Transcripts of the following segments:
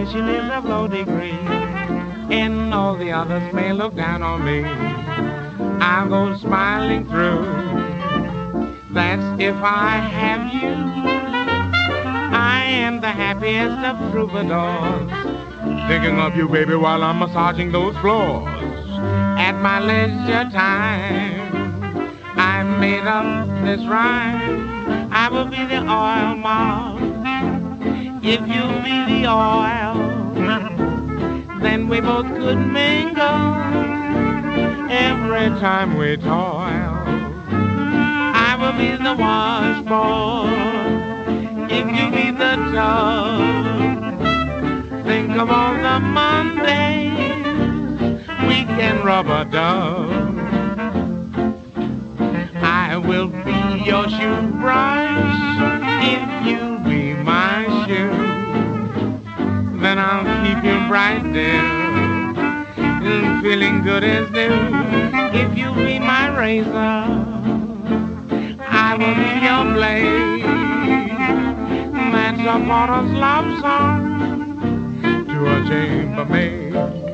education is of low degree, and all the others may look down on me. I'll go smiling through. That's if I have you. I am the happiest of troubadours, thinking of you, baby, while I'm massaging those floors. At my leisure time, I made up this rhyme. I will be the oil moth if you be the oil. Then we both could mingle every time we toil. I will be the washboard if you be the tub. Think of all the Mondays we can rub a dub. I will be your shoe brush if you be my shoe. Then I'll keep you bright, dear, feeling good as new. If you be my razor, I will be your blade. That's a poet's love song to a chambermaid.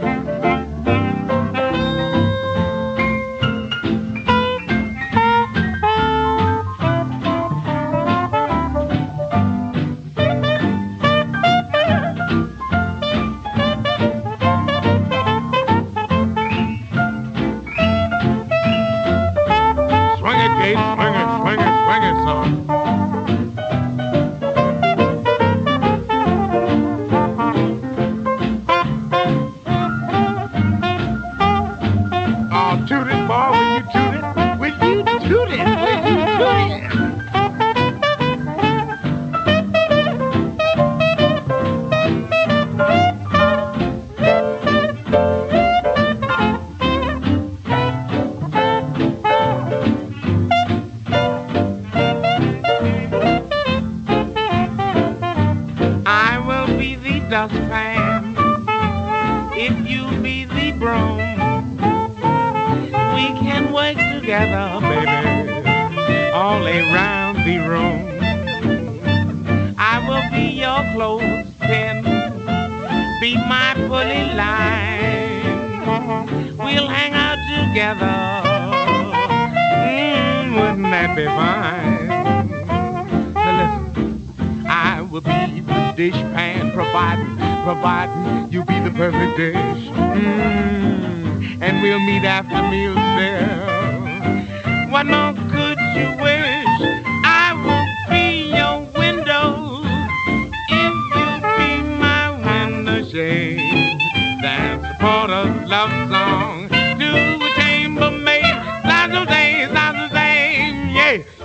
Swing it, Kate, swing it, swing it, swing it, son. Oh, toot it, boy, will you toot it? Will you toot it? Will you toot it? I will be the dustpan if you be the broom. We can work together, baby, all around the room. I will be your clothespin, be my pulley line. We'll hang out together, wouldn't that be fine? Now listen, I will be the dishpan, providing you be the perfect dish. And we'll meet after meals there. What more could you wish? I will be your window if you be my window shade. That's a Porter's love song to a chambermaid. That's the same, yeah.